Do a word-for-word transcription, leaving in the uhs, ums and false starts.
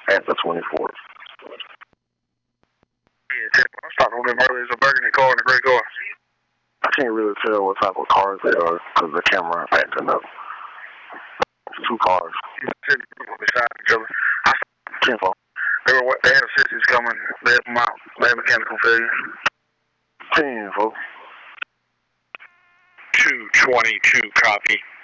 at the twenty-fourth. Yeah, I stopped on them earlier. It's a burgundy car and a gray car. I can't really tell what type of cars they are because the camera acting up. It's two cars. Beside each other. I ten four. They, were, they had assistants coming. They had them out. They had mechanical failure. ten four. two twenty-two, copy.